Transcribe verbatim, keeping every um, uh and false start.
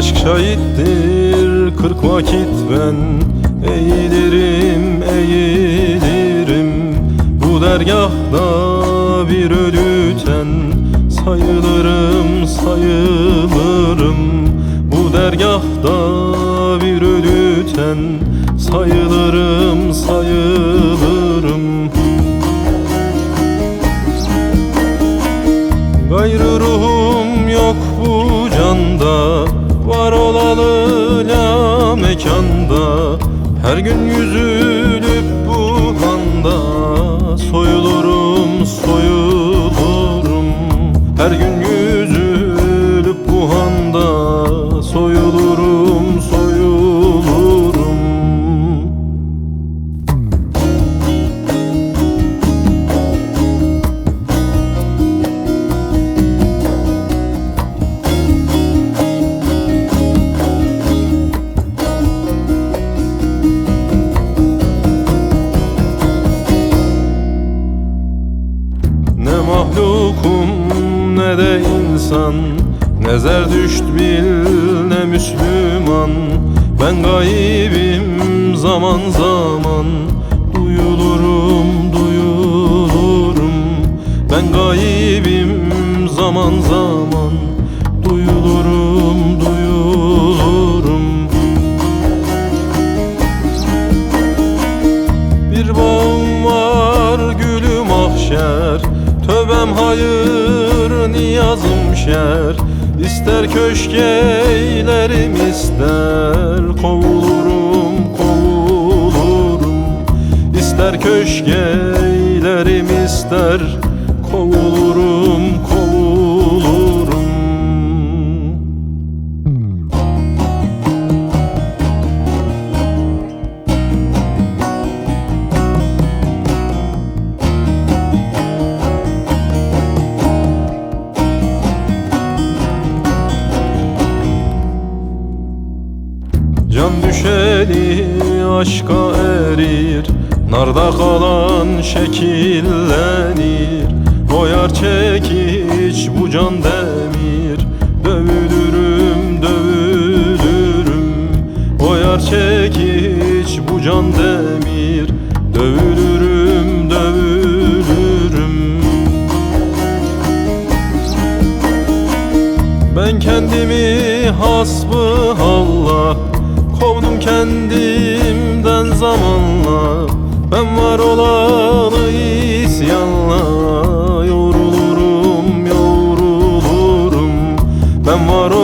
Aşk şahittir kırk vakit ben eğilirim eğilirim. Bu dergahda bir ölüten sayılırım sayılırım. Bu dergahta bir ölüten sayılırım sayılırım. Gayrı ruhum yok bu canda, var olalı la mekanda. Her gün yüzülüp bu handa soyulurum soyulurum. Her gün yüzülüp bu handa soyulurum soyulurum. Ne mahlukum ne de insan, ne zerdüşt bil ne Müslüman. Ben gaybim zaman zaman, duyulurum duyulurum. Ben gaybim zaman zaman, duyulurum duyulurum. Bir bağım var gülü mahşer, tövbem hayır niyazım şer. İster köşk eylerim ister kovulurum kovulurum. İster köşk eylerim ister kovulurum kovulurum. Can düşeli aşka erir, narda kalan şekillenir. Boyar çekiç bu can demir, dövülürüm dövülürüm. Boyar çekiç bu can demir, dövülürüm dövülürüm. Ben kendimi hasbıhallah kovdum kendimden zamanla. Ben var olalı isyanla yorulurum yorulurum. Ben var